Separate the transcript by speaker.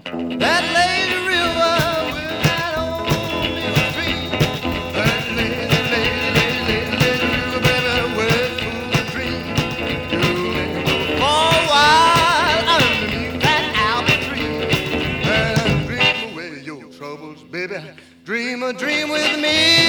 Speaker 1: That lazy river with that old mill stream. That lazy, lazy, lazy, lazy river, baby, with full of dream. You may go for a while underneath that apple tree and dream away your troubles, baby. Dream a dream with me.